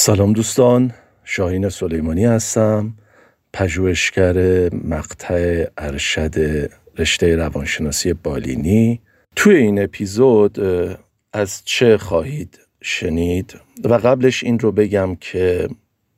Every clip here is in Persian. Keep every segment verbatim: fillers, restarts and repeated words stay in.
سلام دوستان، شاهین سلیمانی هستم، پژوهشگر مقطع ارشد رشته روانشناسی بالینی. توی این اپیزود از چه خواهید شنید و قبلش این رو بگم که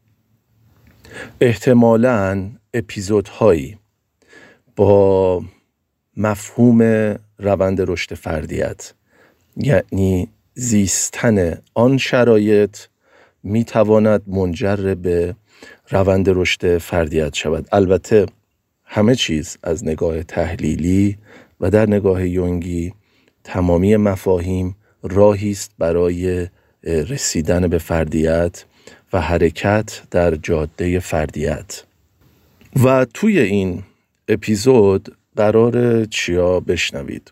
احتمالاً اپیزودهایی با مفهوم روند رشد فردیت، یعنی زیستن آن شرایط، می تواند منجر به روند رشد فردیت شود. البته همه چیز از نگاه تحلیلی و در نگاه یونگی تمامی مفاهیم راهی است برای رسیدن به فردیت و حرکت در جاده فردیت. و توی این اپیزود قرار چیا بشنوید؟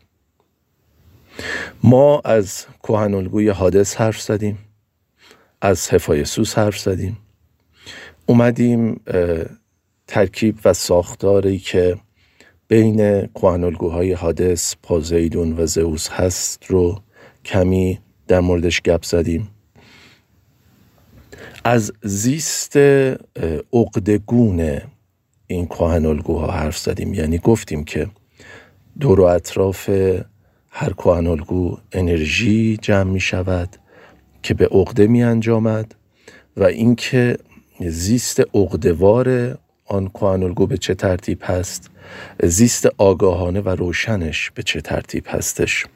ما از کهن‌الگوی حادث حرف زدیم، از هفایسوس حرف زدیم، اومدیم ترکیب و ساختاری که بین کهن‌الگوهای حادث، پوزیدون و زئوس هست رو کمی در موردش گپ زدیم. از زیست عقدگون این کهن‌الگوها حرف زدیم، یعنی گفتیم که دور و اطراف هر کهن‌الگو انرژی جمع می شود که به عقده می انجامد و اینکه زیست عقده‌وار آن کهن‌الگو به چه ترتیب هست، زیست آگاهانه و روشنش به چه ترتیب هستش.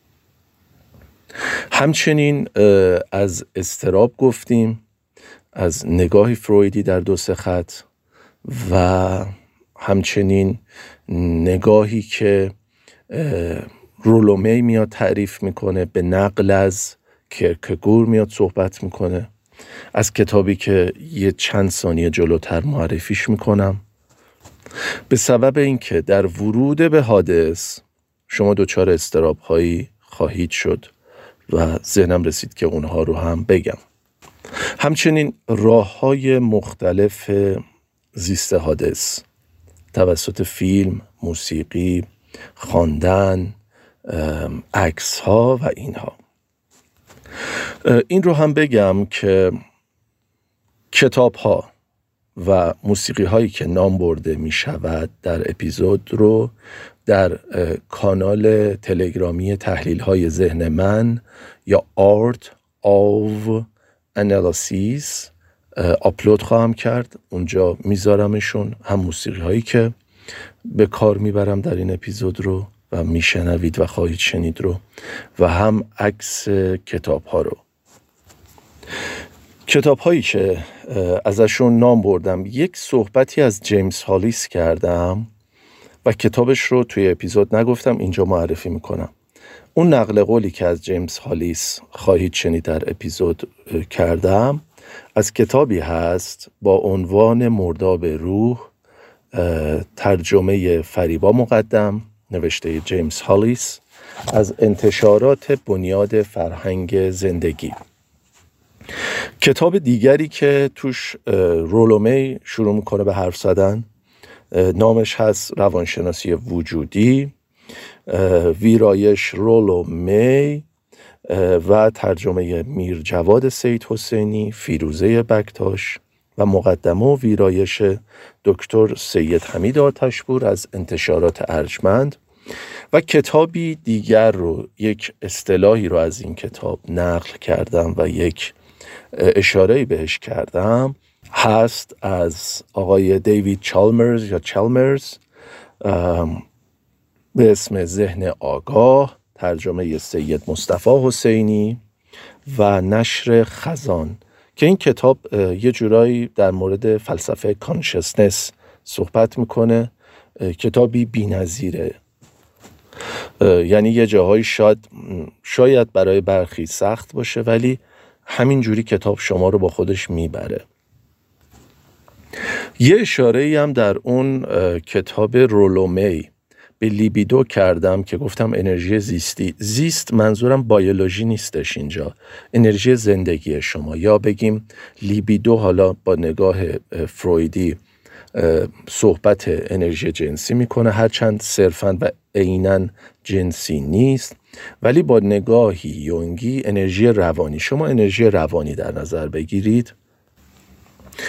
همچنین از اضطراب گفتیم، از نگاهی فرویدی در دو سه خط و همچنین نگاهی که رولومی میاد تعریف میکنه، به نقل از کیرکگور میاد صحبت میکنه، از کتابی که یه چند ثانیه جلوتر معرفیش میکنم. به سبب اینکه در ورود به حادث شما دچار اضطراب هایی خواهید شد و ذهنم رسید که اونها رو هم بگم. همچنین راه های مختلف زیست حادث توسط فیلم، موسیقی، خواندن، عکس ها و اینها. این رو هم بگم که کتاب ها و موسیقی هایی که نام برده می شود در اپیزود رو در کانال تلگرامی تحلیل های ذهن من یا Art of Analysis آپلود خواهم کرد. اونجا میذارمشون، هم موسیقی هایی که به کار میبرم در این اپیزود رو و میشنوید و خواهید شنید رو، و هم عکس کتاب ها رو. کتاب هایی که ازشون نام بردم، یک صحبتی از جیمز هالیس کردم و کتابش رو توی اپیزود نگفتم، اینجا معرفی میکنم. اون نقل قولی که از جیمز هالیس خواهید شنید در اپیزود کردم از کتابی هست با عنوان مرداب روح، ترجمه فریبا مقدم، نوشته جیمز هالیس، از انتشارات بنیاد فرهنگ زندگی. کتاب دیگری که توش رولومی شروع میکنه به حرف زدن، نامش هست روانشناسی وجودی، ویرایش رولومی و ترجمه میر جواد سید حسینی، فیروزه بکتاش و مقدمه و ویرایش دکتر سید حمید آتشپور از انتشارات ارجمند. و کتابی دیگر رو، یک اصطلاحی رو از این کتاب نقل کردم و یک اشاره‌ای بهش کردم، هست از آقای دیوید چالمرز یا چالمرز به اسم ذهن آگاه، ترجمه سید مصطفی حسینی و نشر خزان، که این کتاب یه جورایی در مورد فلسفه کانشسنس صحبت میکنه. کتابی بی‌نظیره، یعنی یه جاهایی شاید شاید برای برخی سخت باشه، ولی همین جوری کتاب شما رو با خودش میبره. یه اشاره‌ای هم در اون کتاب رولومی به لیبیدو کردم که گفتم انرژی زیستی. زیست منظورم بیولوژی نیستش اینجا، انرژی زندگی شما، یا بگیم لیبیدو حالا با نگاه فرویدی صحبت انرژی جنسی میکنه، هرچند صرفاً و عیناً جنسی نیست، ولی با نگاهی یونگی انرژی روانی. شما انرژی روانی در نظر بگیرید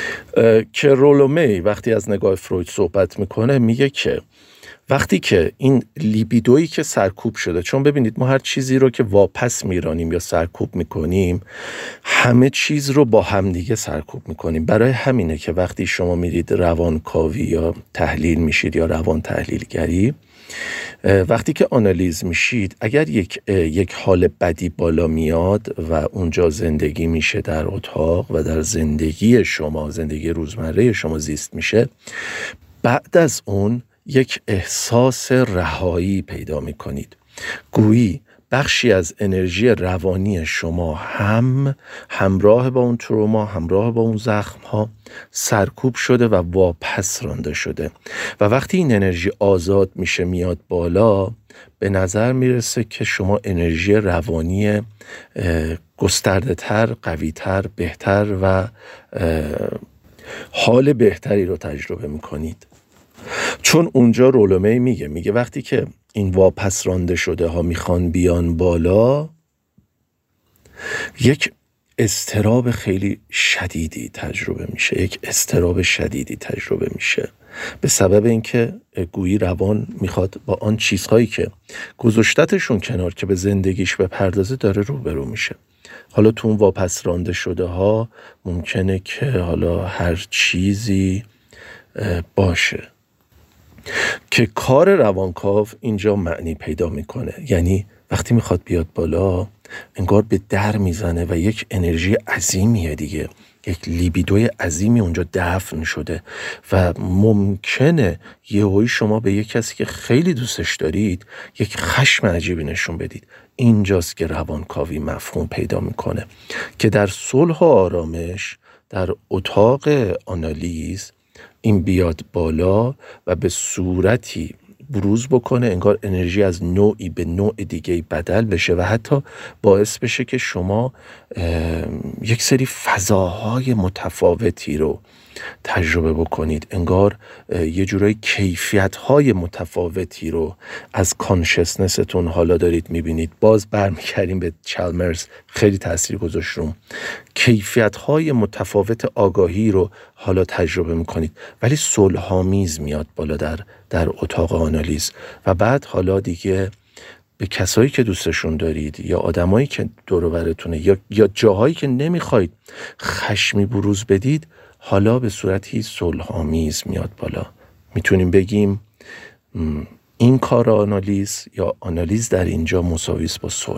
که رولو می وقتی از نگاه فروید صحبت میکنه میگه که وقتی که این لیبیدویی که سرکوب شده، چون ببینید ما هر چیزی رو که واپس میرانیم یا سرکوب میکنیم همه چیز رو با همدیگه سرکوب میکنیم. برای همینه که وقتی شما میرید روانکاوی یا تحلیل میشید یا روان تحلیلگری، وقتی که آنالیز میشید، اگر یک یک حال بدی بالا میاد و اونجا زندگی میشه در اتاق و در زندگی شما، زندگی روزمره شما زیست میشه، بعد از اون یک احساس رهایی پیدا میکنید. گویی بخشی از انرژی روانی شما هم همراه با اون تروما، همراه با اون زخم ها سرکوب شده و واپس رانده شده و وقتی این انرژی آزاد میشه میاد بالا، به نظر میرسه که شما انرژی روانی گسترده تر، قوی تر، بهتر و حال بهتری رو تجربه میکنید. چون اونجا رولو می میگه میگه وقتی که این واپس رانده شده ها میخوان بیان بالا، یک اضطراب خیلی شدیدی تجربه میشه، یک اضطراب شدیدی تجربه میشه به سبب اینکه گویی روان میخواد با آن چیزهایی که گذاشتتشون کنار که به زندگیش بپردازه داره روبرو میشه. حالا تو اون واپس رانده شده ها ممکنه که حالا هر چیزی باشه که کار روانکاو اینجا معنی پیدا میکنه. یعنی وقتی میخواد بیاد بالا انگار به در میزنه و یک انرژی عظیمیه دیگه، یک لیبیدوی عظیمی اونجا دفن شده و ممکنه یهویی شما به یک کسی که خیلی دوستش دارید یک خشم عجیبی نشون بدید. اینجاست که روانکاوی مفهوم پیدا میکنه که در صلح و آرامش در اتاق آنالیز این بیاد بالا و به صورتی بروز بکنه انگار انرژی از نوعی به نوع دیگه بدل بشه و حتی باعث بشه که شما یک سری فضاهای متفاوتی رو تجربه بکنید، انگار یه جورای کیفیت‌های متفاوتی رو از کانشسنستون حالا دارید میبینید. باز برمیگردیم به چالمرز، خیلی تاثیر گذاشت روم. کیفیت‌های متفاوت آگاهی رو حالا تجربه میکنید ولی صلح‌آمیز میاد بالا در در اتاق آنالیز و بعد حالا دیگه به کسایی که دوستشون دارید یا آدمایی که دور و برتونه یا یا جاهایی که نمیخواید خشمی بروز بدید حالا به صورتی صلح‌آمیز میاد بالا. میتونیم بگیم این کار آنالیز یا آنالیز در اینجا مساوی است با صلح.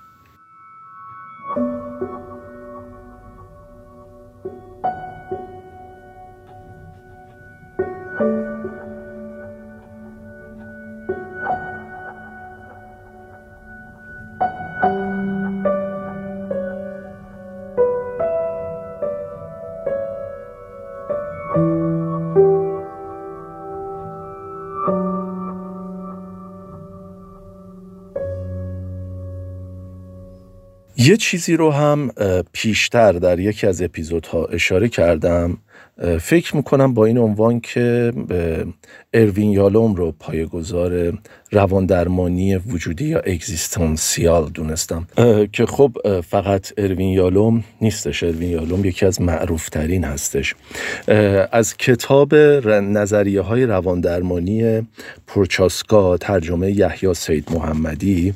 یه چیزی رو هم پیشتر در یکی از اپیزودها اشاره کردم، فکر میکنم با این عنوان که اروین یالوم رو پایه‌گذار رواندرمانی وجودی یا اگزیستانسیال دونستم که خب فقط اروین یالوم نیستش. اروین یالوم یکی از معروفترین هستش. از کتاب نظریه های رواندرمانی پروچاسکا ترجمه یحیی سید محمدی،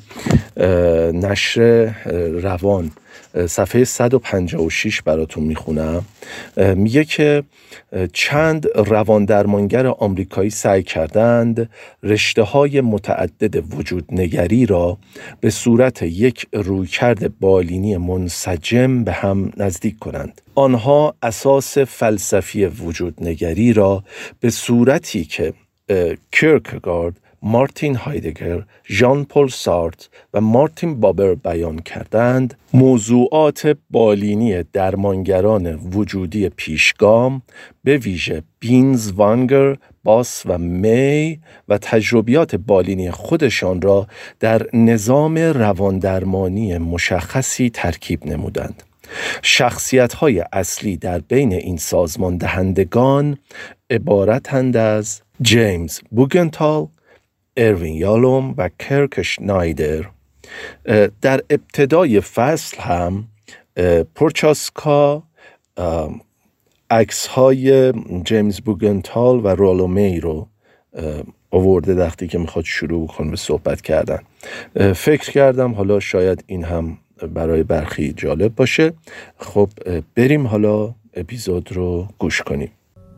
نشر روان، صفحه صد و پنجاه و شش براتون میخونم. میگه که چند رواندرمانگر آمریکایی سعی کردند رشته های متعدد وجود نگری را به صورت یک رویکرد بالینی منسجم به هم نزدیک کنند. آنها اساس فلسفی وجود نگری را به صورتی که کیرکگارد، مارتین هایدگر، ژان پل سارتر و مارتین بابر بیان کردند، موضوعات بالینی درمانگران وجودی پیشگام به ویژه بینز، وانگر، باس و می و تجربیات بالینی خودشان را در نظام رواندرمانی مشخصی ترکیب نمودند. شخصیت‌های اصلی در بین این سازمان دهندگان عبارتند از جیمز بوگنتال، اروین یالوم و کرک شنایدر. در ابتدای فصل هم پروچاسکا عکس های جیمز بوگنتال و رولو می رو آورده وقتی که میخواد شروع کنه به صحبت کردن. فکر کردم حالا شاید این هم برای برخی جالب باشه. خب بریم حالا اپیزود رو گوش کنیم.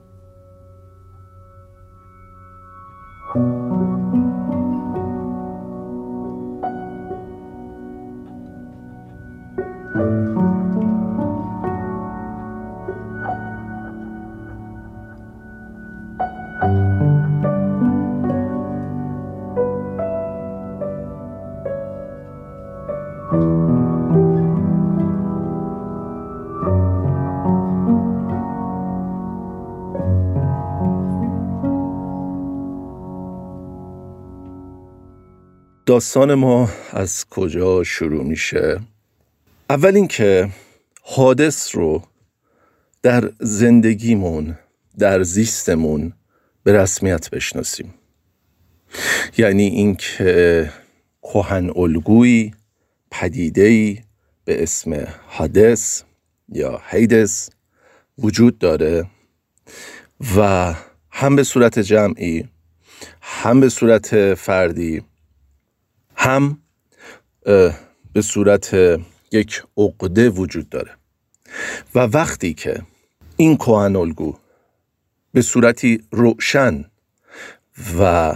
داستان ما از کجا شروع میشه؟ اول اینکه حادث رو در زندگیمون، در زیستمون به رسمیت بشناسیم. یعنی اینکه کهن الگویی، پدیده‌ای به اسم حادث یا هیدس وجود داره و هم به صورت جمعی، هم به صورت فردی، هم به صورت یک عقده وجود داره. و وقتی که این کهن الگو به صورتی روشن و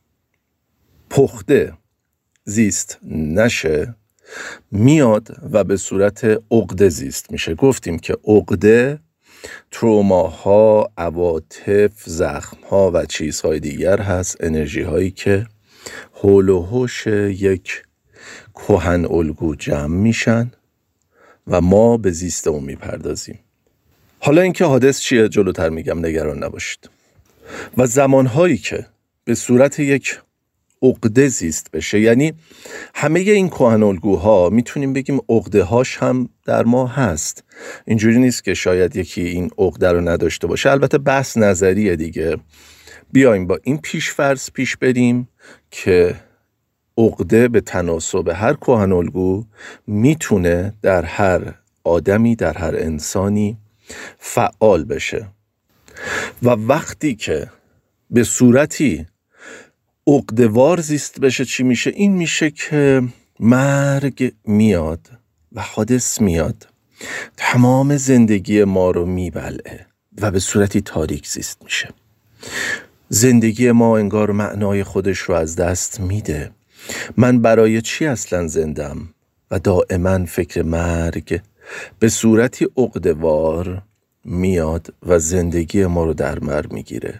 پخته زیست نشه، میاد و به صورت عقده زیست میشه. گفتیم که عقده تروماها، عواطف، زخمها و چیزهای دیگر هست، انرژی هایی که حول و حوش یک کهن الگو جمع میشن و ما به زیست اون میپردازیم. حالا اینکه حادث چیه جلوتر میگم، نگران نباشید. و زمانهایی که به صورت یک عقده زیست بشه، یعنی همه این کهن الگوها میتونیم بگیم عقده هاش هم در ما هست. اینجوری نیست که شاید یکی این عقده رو نداشته باشه. البته بحث نظریه دیگه. بیایم با این پیش‌فرض پیش بریم که عقده به تناسب هر کهن الگو میتونه در هر آدمی، در هر انسانی فعال بشه. و وقتی که به صورتی عقده‌وار زیست بشه چی میشه؟ این میشه که مرگ میاد و حادث میاد، تمام زندگی ما رو میبلعه و به صورتی تاریک زیست میشه. زندگی ما انگار معنای خودش رو از دست میده. من برای چی اصلا زندم؟ و دائما فکر مرگ به صورتی عقده‌وار میاد و زندگی ما رو در بر میگیره.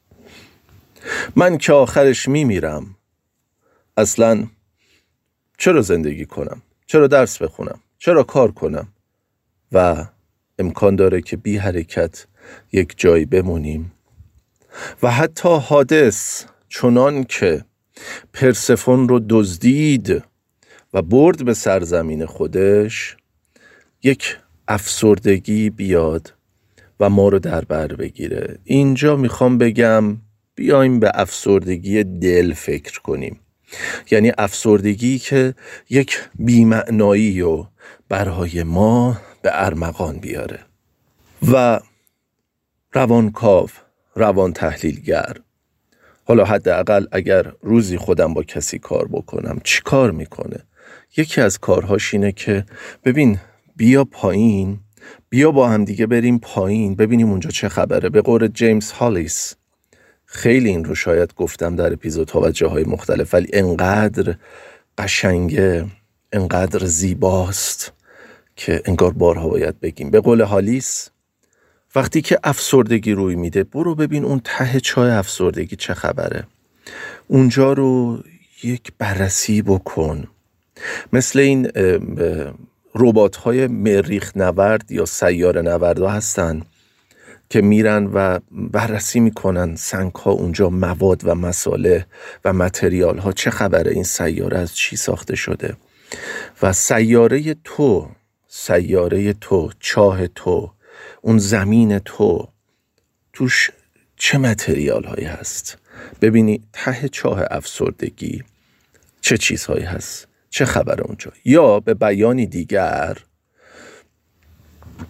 من که آخرش میمیرم، اصلا چرا زندگی کنم؟ چرا درس بخونم؟ چرا کار کنم؟ و امکان داره که بی حرکت یک جایی بمونیم. و حتی حادث چنان که پرسفون رو دزدید و برد به سرزمین خودش، یک افسردگی بیاد و ما رو در بر بگیره. اینجا میخوام بگم بیایم به افسردگی دل فکر کنیم. یعنی افسردگی که یک بی‌معنایی رو برای ما به ارمغان بیاره. و روانکاو، روان تحلیلگر، حالا حداقل اگر روزی خودم با کسی کار بکنم، چی کار میکنه؟ یکی از کارهاش اینه که ببین بیا پایین، بیا با هم دیگه بریم پایین ببینیم اونجا چه خبره. به قول جیمز هالیس، خیلی این رو شاید گفتم در اپیزودها و جاهای مختلف، ولی انقدر قشنگه، انقدر زیباست که انگار بارها باید بگیم. به قول هالیس، وقتی که افسردگی روی میده، برو ببین اون ته چای افسردگی چه خبره. اونجا رو یک بررسی بکن. مثل این ربات های مریخ نورد یا سیاره نوردها هستن که میرن و بررسی میکنن سنگ ها اونجا، مواد و مصالح و متریال ها چه خبره، این سیاره از چی ساخته شده و سیاره تو، سیاره تو، چاه تو، اون زمین تو، توش چه متریال هایی هست. ببینی ته چاه افسردگی چه چیزهایی هست، چه خبر اونجا. یا به بیانی دیگر،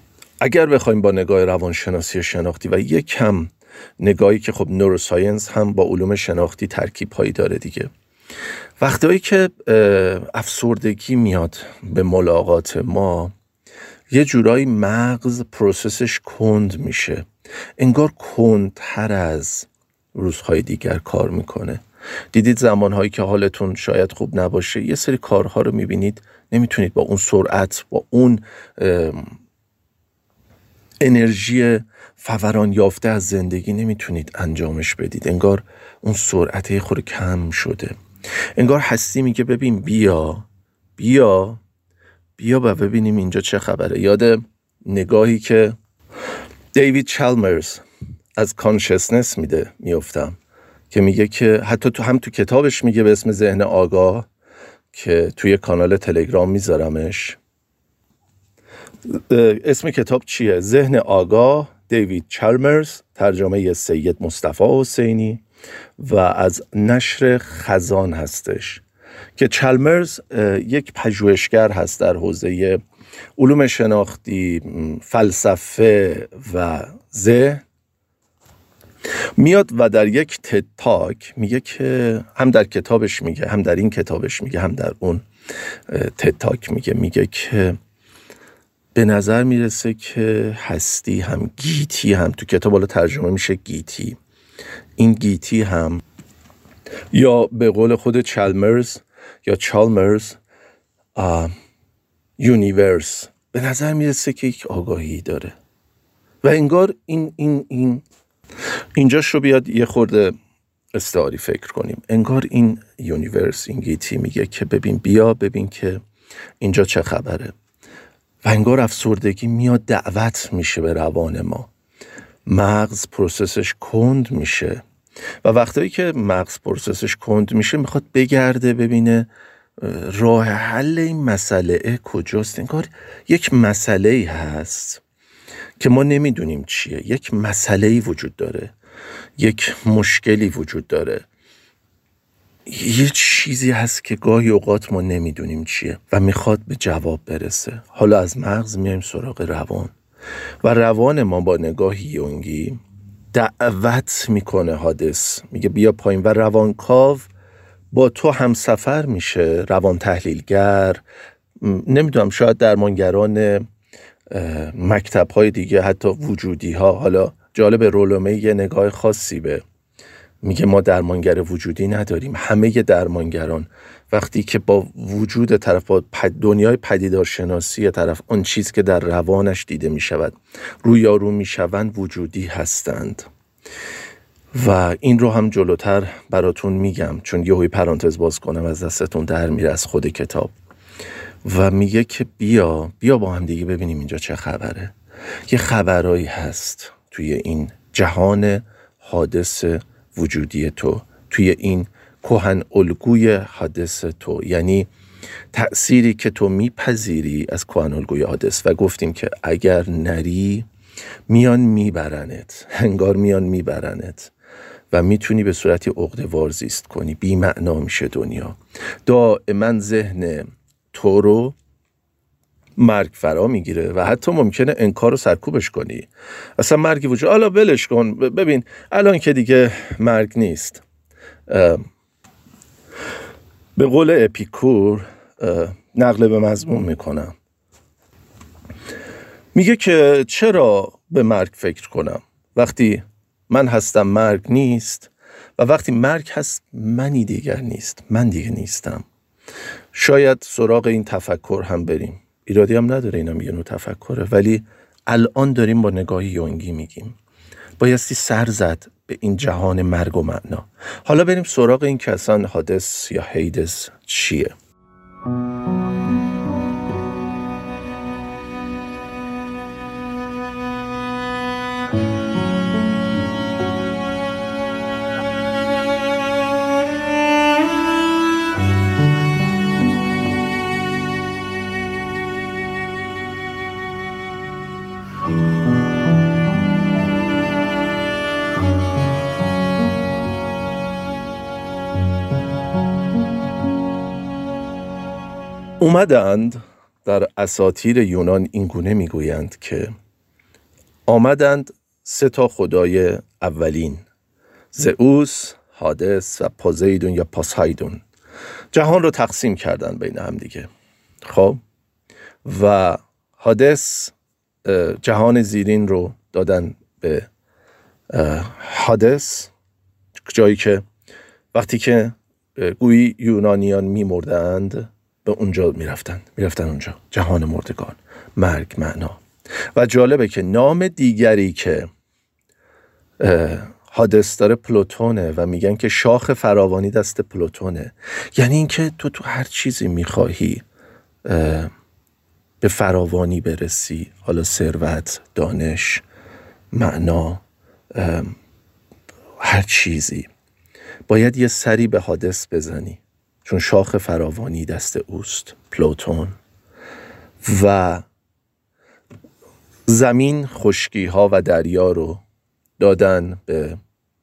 اگر بخوایم با نگاه روانشناسی شناختی و یک کم نگاهی که خب نوروساینس هم با علوم شناختی ترکیب هایی داره دیگه، وقتی که افسردگی میاد به ملاقات ما، یه جورایی مغز پروسسش کند میشه، انگار کندتر از روزهای دیگر کار میکنه. دیدید زمانهایی که حالتون شاید خوب نباشه یه سری کارها رو میبینید نمیتونید با اون سرعت، با اون انرژی فوران یافته از زندگی نمیتونید انجامش بدید، انگار اون سرعت یه خورده کم شده، انگار هستی میگه ببین بیا بیا بیا و ببینیم اینجا چه خبره. یاد نگاهی که دیوید چالمرز از کانشسنس میده میافتم که میگه که حتی تو هم تو کتابش میگه به اسم ذهن آگاه که توی کانال تلگرام میذارمش. اسم کتاب چیه؟ ذهن آگاه، دیوید چالمرز، ترجمه سید مصطفی حسینی و از نشر خزان هستش که چالمرز یک پژوهشگر هست در حوزه علوم شناختی، فلسفه و ذهن. میاد و در یک تد تاک میگه که هم در کتابش میگه، هم در این کتابش میگه، هم در اون تد تاک میگه میگه که به نظر میرسه که هستی هم گیتی هم، تو کتاب حالا ترجمه میشه گیتی، این گیتی هم یا به قول خود چالمرز یا چالمرز یونیورس، به نظر میرسه که یک آگاهی داره و انگار این این این اینجاش رو بیاد یه خورده استعاری فکر کنیم. انگار این یونیورس، این گیتی میگه که ببین بیا ببین که اینجا چه خبره و انگار افسردگی میاد دعوت میشه به روان ما، مغز پروسسش کند میشه و وقتی که مغز پروسسش کند میشه میخواد بگرده ببینه راه حل این مسئله کجاست. انگار یک مسئله هست که ما نمیدونیم چیه، یک مسئله‌ای وجود داره، یک مشکلی وجود داره، یه چیزی هست که گاهی اوقات ما نمیدونیم چیه و میخواد به جواب برسه. حالا از مغز میایم سراغ روان و روان ما با نگاه یونگی دعوت میکنه حادث، میگه بیا پایین و روانکاو با تو همسفر میشه، روان تحلیلگر، نمیدونم شاید درمانگران مکتب های دیگه، حتی وجودی ها. حالا جالب رولومه یه نگاه خاصی به میگه ما درمانگر وجودی نداریم، همه درمانگران وقتی که با وجود طرف، با دنیای پدیدارشناسی طرف، آن چیز که در روانش دیده می شود رویارو می شوند وجودی هستند. و این رو هم جلوتر براتون میگم چون یه پرانتز باز کنم از دستتون در میره از خود کتاب و میگه که بیا بیا با هم دیگه ببینیم اینجا چه خبره. یه خبرایی هست توی این جهان حادث وجودی تو، توی این کهن الگوی حادث تو، یعنی تأثیری که تو میپذیری از کهن الگوی حادث و گفتیم که اگر نری میان میبرنت، انگار میان میبرنت و میتونی به صورتی عقده‌وار زیست کنی، بی معنا میشه دنیا. دائما ذهن تو رو مرگ فرا میگیره و حتی ممکنه انکار رو سرکوبش کنی، اصلا مرگی وجود، حالا ولش کن، ببین الان که دیگه مرگ نیست. به قول اپیکور نقل به مضمون میکنم، میگه که چرا به مرگ فکر کنم وقتی من هستم مرگ نیست و وقتی مرگ هست منی دیگر نیست، من دیگه نیستم. شاید سراغ این تفکر هم بریم، ایرادی هم نداره، اینم یه نوع تفکره، ولی الان داریم با نگاهی یونگی میگیم بایستی سر زد به این جهان مرگ و معنا. حالا بریم سراغ این که اصلا حادث یا هیدس چیه. اومدند در اساطیر یونان این گونه میگویند که آمدند سه تا خدای اولین، زئوس، هادس و پوزیدون یا پاسایدون، جهان رو تقسیم کردن بین هم دیگه. خب و هادس جهان زیرین رو دادن به هادس، جایی که وقتی که گویی یونانیان میمردند به اونجا میرفتن میرفتن اونجا، جهان مردگان، مرگ، معنا. و جالبه که نام دیگری که هادس داره پلوتونه و میگن که شاخ فراوانی دست پلوتونه، یعنی اینکه تو تو هر چیزی میخواهی به فراوانی برسی، حالا ثروت، دانش، معنا، هر چیزی، باید یه سری به هادس بزنی، چون شاخ فراوانی دست اوست، پلوتون. و زمین، خشکی ها و دریا رو دادن به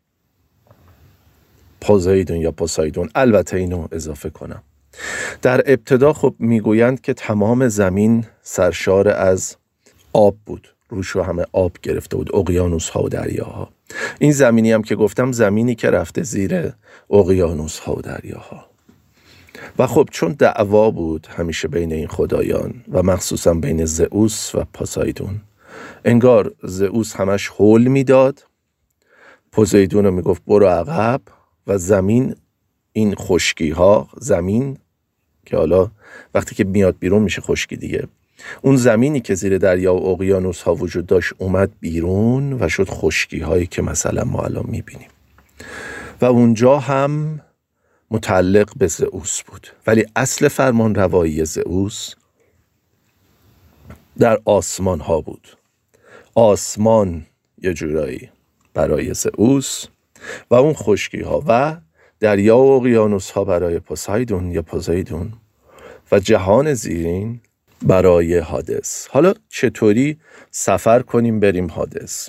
پوزیدون یا پوسایدون. البته اینو اضافه کنم، در ابتدا خب میگویند که تمام زمین سرشار از آب بود، روش رو همه آب گرفته بود، اقیانوس ها و دریاها. این زمینی هم که گفتم زمینی که رفته زیر اقیانوس ها و دریاها. و خب چون دعوا بود همیشه بین این خدایان و مخصوصا بین زئوس و پوسایدون، انگار زئوس همش هول میداد، پوسایدون رو میگفت برو عقب، و زمین، این خشکی ها، زمین که حالا وقتی که میاد بیرون میشه خشکی دیگه، اون زمینی که زیر دریا و اقیانوس ها وجود داشت اومد بیرون و شد خشکی هایی که مثلا ما الان میبینیم. و اونجا هم متعلق به زئوس بود، ولی اصل فرمان روایی زئوس در آسمان ها بود. آسمان یه جورایی برای زئوس و اون خشکی ها، و دریا و اقیانوس ها برای پوسایدون یا پوزیدون، و جهان زیرین برای هادس. حالا چطوری سفر کنیم بریم هادس؟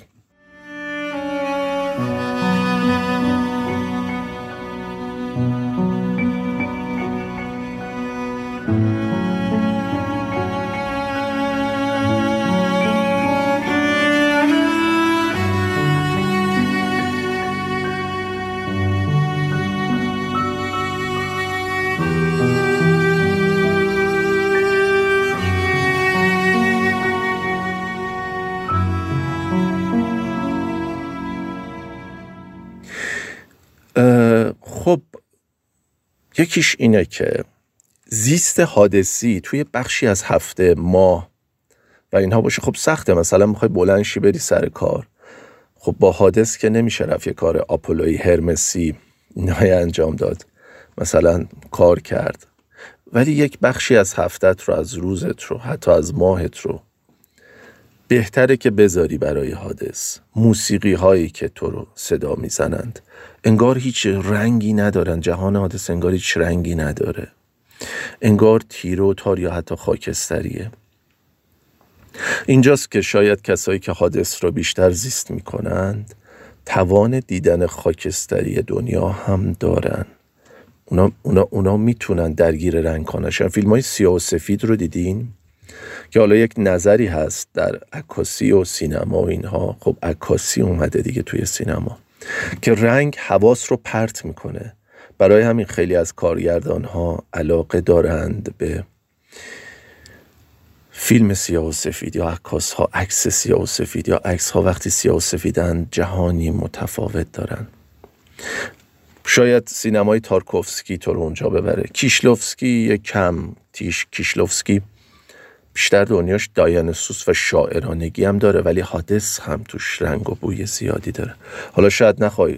خب یکیش اینه که زیست هادسی توی بخشی از هفته، ماه و اینها باشه خب سخته. مثلا میخوای بلندشی بری سر کار، خب با هادس که نمیشه رفت یه کار آپولویی، هرمسی اینهای انجام داد، مثلا کار کرد. ولی یک بخشی از هفتت رو، از روزت رو، حتی از ماهت رو بهتره که بذاری برای هادس. موسیقی هایی که تو رو صدا میزنند انگار هیچ رنگی ندارن، جهان هادس انگار هیچ رنگی نداره، انگار تیره و تار یا حتی خاکستریه. اینجاست که شاید کسایی که هادس رو بیشتر زیست میکنند توان دیدن خاکستری دنیا هم دارن. اونا, اونا, اونا میتونن درگیر رنگ کنن. فیلم های سیاه و سفید رو دیدین که حالا یک نظری هست در عکاسی و سینما و اینها. خب عکاسی اومده دیگه توی سینما که رنگ حواس رو پرت میکنه. برای همین خیلی از کارگردان ها علاقه دارند به فیلم سیاه و سفید یا عکاس ها عکس سیاه و سفید، یا عکس ها وقتی سیاه و سفیدن جهانی متفاوت دارن. شاید سینمای تارکوفسکی تو رو اونجا ببره. کیشلوفسکی یک کم تیش کیشلوفسکی بیشتر دنیاش دایانوسوس و شاعرانگی هم داره، ولی هادس هم توش رنگ و بوی زیادی داره. حالا شاید نخوای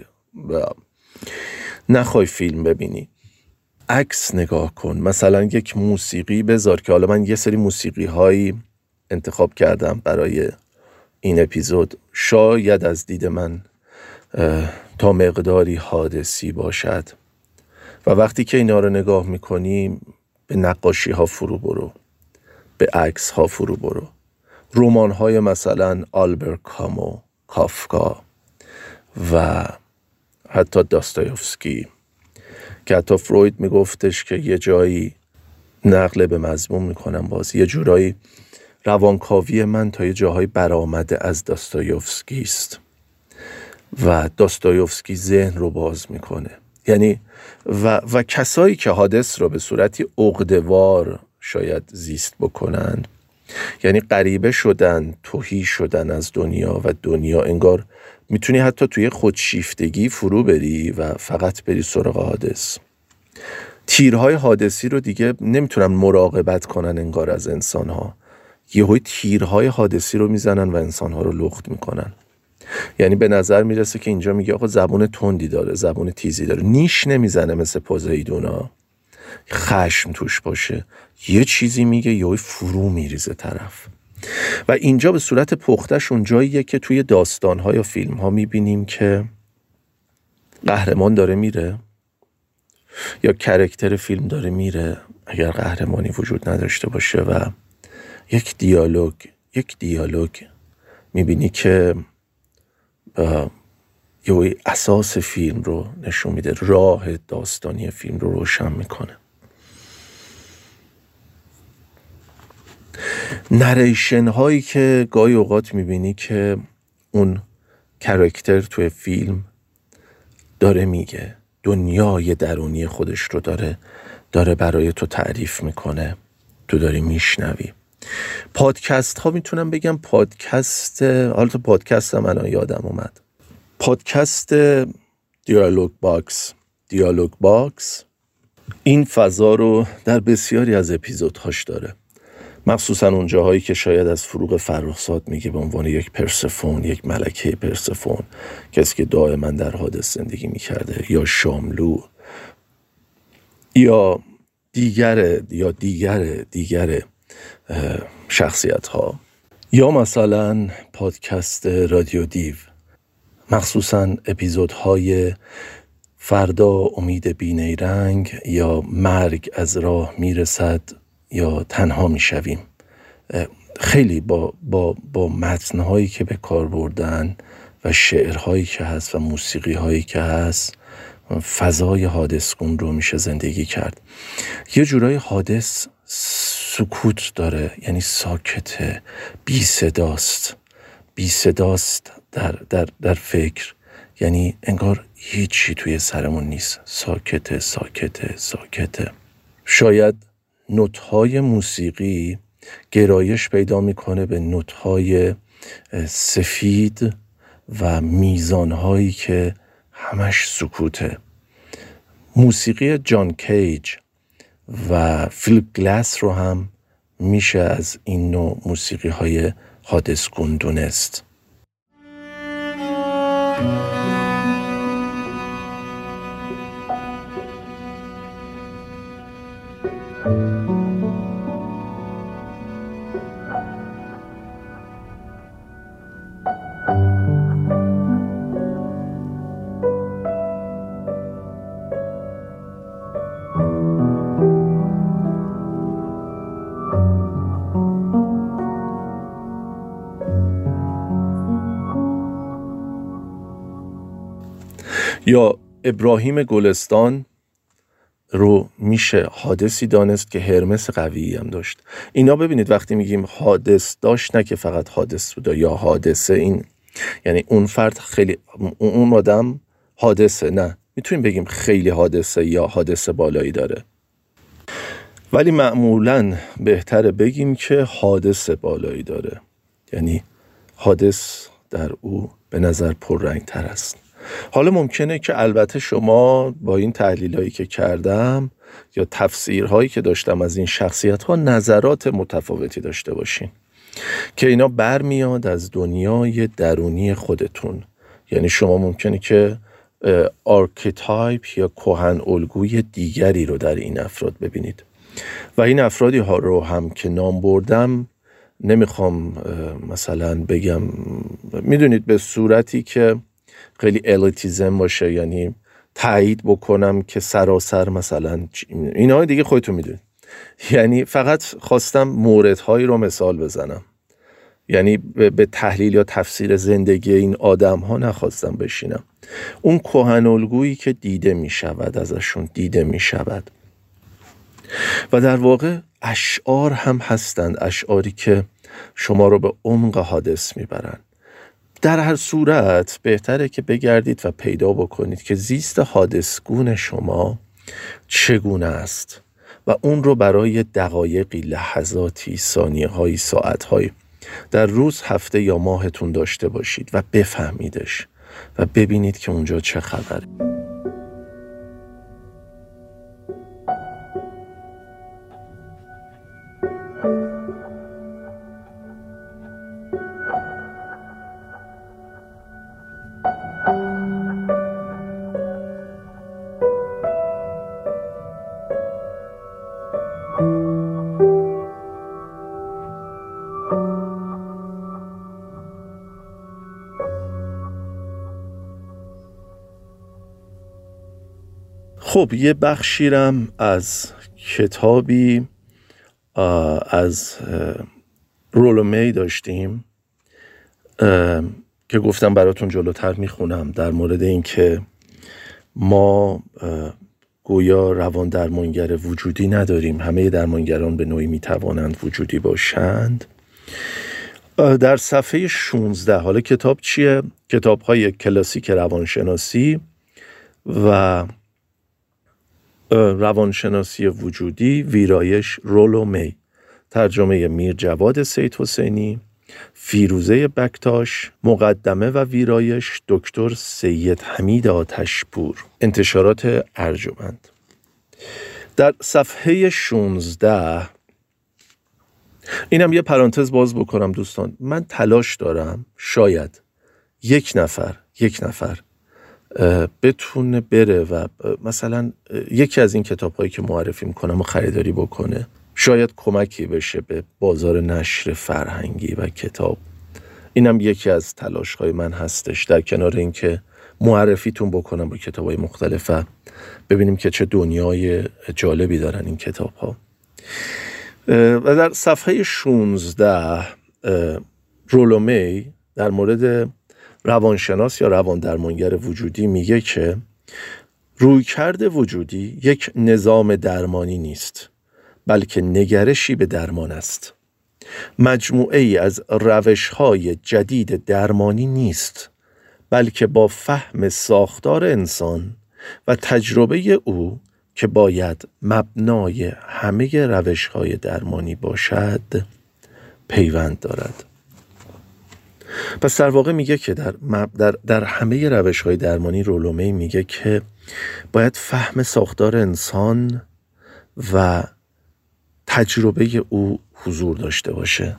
نخوای فیلم ببینی، عکس نگاه کن. مثلا یک موسیقی بذار، که حالا من یه سری موسیقی هایی انتخاب کردم برای این اپیزود، شاید از دید من تا مقداری حادثی باشد. و وقتی که اینا رو نگاه میکنی به نقاشی ها فرو برو، به عکس ها فرو برو. رمان های مثلا آلبر کامو، کافکا و حتی داستایوفسکی که حتی فروید میگفتش که یه جایی نقل به مضمون میکنم، باز یه جورایی روانکاوی من تا یه جاهای برآمده از داستایوفسکی است و داستایوفسکی ذهن رو باز میکنه. یعنی و, و کسایی که حادث رو به صورتی عقده‌وار شاید زیست بکنند، یعنی غریبه شدن، تهی شدن از دنیا و دنیا انگار میتونی حتی توی خودشیفتگی فرو بری و فقط بری سراغ حادث. تیرهای حادثی رو دیگه نمیتونن مراقبت کنن انگار از انسانها، یهوی تیرهای حادثی رو میزنن و انسانها رو لخت میکنن. یعنی به نظر میرسه که اینجا میگه آقا زبون تندی داره، زبون تیزی داره، نیش نمیزنه مثل پوزیدونا، خشم توش باشه، یه چیزی میگه یهوی فرو میریزه طرف. و اینجا به صورت پختش اون جاییه که توی داستان‌ها یا فیلم‌ها میبینیم که قهرمان داره میره یا کرکتر فیلم داره میره اگر قهرمانی وجود نداشته باشه و یک دیالوگ یک دیالوگ میبینی که یه اساس فیلم رو نشون میده، راه داستانی فیلم رو روشن میکنه. نریشن هایی که گاهی اوقات میبینی که اون کرکتر توی فیلم داره میگه، دنیای درونی خودش رو داره داره برای تو تعریف میکنه، تو داری میشنوی. پادکست ها میتونم بگم پادکست، حالا تو پادکست هم الان یادم اومد، پادکست دیالوگ باکس دیالوگ باکس این فضا رو در بسیاری از اپیزودهاش داره، مخصوصا اون جاهایی که شاید از فروغ فرخزاد میگه به عنوان یک پرسفون، یک ملکه پرسفون، کسی که دائما در حادث زندگی میکرده، یا شاملو یا دیگر یا دیگر دیگر شخصیت ها، یا مثلا پادکست رادیو دیو، مخصوصا اپیزودهای فردا امید بی‌نیرنگ یا مرگ از راه میرسد یا تنها میشویم. خیلی با با با متن‌هایی که به کار بردن و شعرهایی که هست و موسیقی‌هایی که هست فضای حادثگون رو میشه زندگی کرد. یه جورای حادث سکوت داره، یعنی ساکته، بی صداست بی صداست در, در, در فکر، یعنی انگار هیچی توی سرمون نیست، ساکته ساکته ساکته. شاید نوت‌های موسیقی گرایش پیدا میکنه به نوت‌های سفید و میزان‌هایی که همش سکوته. موسیقی جان کیج و فیلیپ گلاس رو هم میشه از این نوع موسیقی های حادثگون دونست. یا ابراهیم گلستان رو میشه حادثی دانست که هرمس قویی هم داشت. اینا ببینید وقتی میگیم حادث داشت، نه که فقط حادث بوده یا حادثه، این یعنی اون فرد خیلی، اون آدم حادثه، نه میتونیم بگیم خیلی حادثه یا حادثه بالایی داره، ولی معمولاً بهتره بگیم که حادثه بالایی داره، یعنی حادث در او به نظر پررنگ تر است. حالا ممکنه که البته شما با این تحلیلایی که کردم یا تفسیرهایی که داشتم از این شخصیت‌ها نظرات متفاوتی داشته باشین که اینا برمیاد از دنیای درونی خودتون. یعنی شما ممکنه که آرکیتایپ یا کهن الگوی دیگری رو در این افراد ببینید و این افرادی ها رو هم که نام بردم نمیخوام مثلا بگم میدونید به صورتی که خیلی الیتیزم باشه، یعنی تایید بکنم که سراسر مثلا اینا دیگه خودتون میدونید، یعنی فقط خواستم موردهایی رو مثال بزنم، یعنی به تحلیل یا تفسیر زندگی این آدم ها نخواستم بشینم. اون کهن الگویی که دیده می شود ازشون دیده می شود و در واقع اشعار هم هستند، اشعاری که شما رو به عمق حادث میبرن. در هر صورت بهتره که بگردید و پیدا بکنید که زیست حادثگون شما چگونه است و اون رو برای دقایقی، لحظاتی، ثانیه هایی، ساعت هایی در روز، هفته یا ماهتون داشته باشید و بفهمیدش و ببینید که اونجا چه خبره. خب یه بخشیرم از کتابی از رولو می داشتیم که گفتم براتون جلوتر میخونم در مورد این که ما گویا روان درمانگر وجودی نداریم. همه درمانگران به نوعی میتوانند وجودی باشند. در صفحه شانزده، حالا کتاب چیه؟ کتاب های کلاسیک روانشناسی و روانشناسی وجودی، ویرایش رولو می، ترجمه میر جواد سید حسینی، فیروزه بکتاش، مقدمه و ویرایش دکتر سید حمید آتشپور، انتشارات ارجمند. در صفحه شانزده، اینم یه پرانتز باز بکنم دوستان، من تلاش دارم شاید یک نفر یک نفر بتونه بره و مثلا یکی از این کتاب هایی که معرفی میکنم و خریداری بکنه، شاید کمکی بشه به بازار نشر فرهنگی و کتاب. اینم یکی از تلاش های من هستش، در کنار این که معرفیتون بکنم با کتاب های مختلف و ببینیم که چه دنیای جالبی دارن این کتاب ها. و در صفحه شانزده رولو می در مورد روانشناس یا روان درمانگر وجودی میگه که رویکرد وجودی یک نظام درمانی نیست، بلکه نگرشی به درمان است. مجموعه ای از روش‌های جدید درمانی نیست، بلکه با فهم ساختار انسان و تجربه او که باید مبنای همه روش‌های درمانی باشد پیوند دارد. پس در واقع میگه که در, در, در همه روش‌های درمانی رولو می میگه که باید فهم ساختار انسان و تجربه او حضور داشته باشه.